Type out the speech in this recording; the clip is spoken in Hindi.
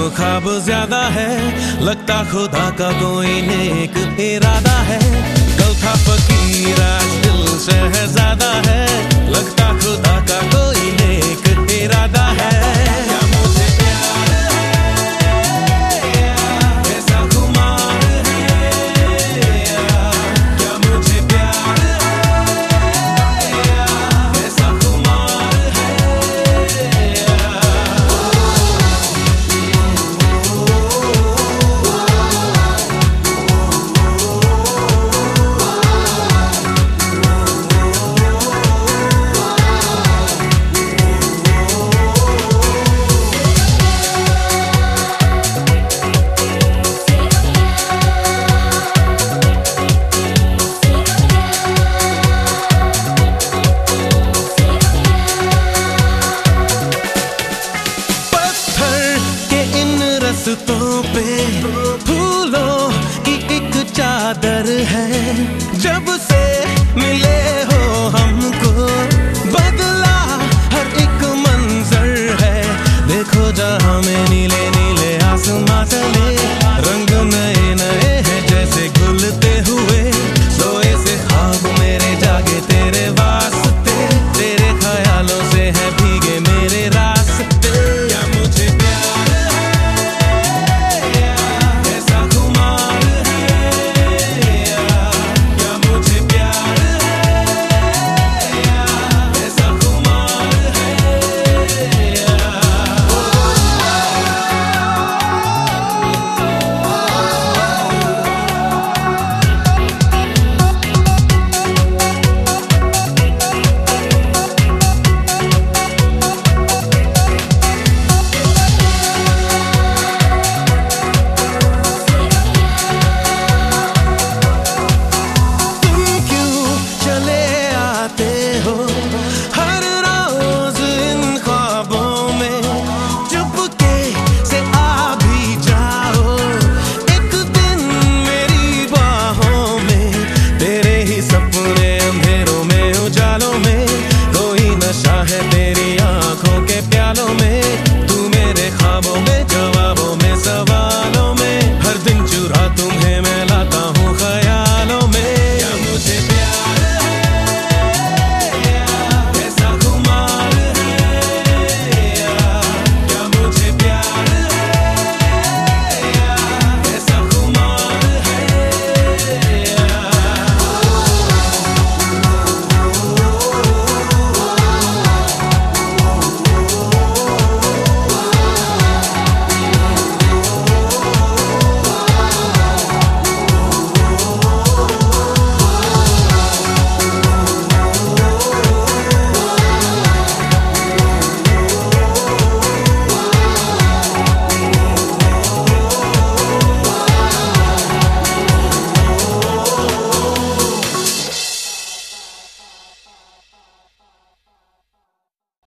ख्वाब ज्यादा है, लगता खुदा का कोई नेक इरादा है। कल था फकीर आज दिल शहजादा है, लगता खुदा का कोई नेक इरादा है। क्या मुझे प्यार है, ऐसा खुमार है, क्या मुझे प्यार है, ऐसा खुमार है। रस्तों पे फूलों की एक चादर है, जब से मिले हो हमको बदला हर एक मंजर है। देखो जहां में नीले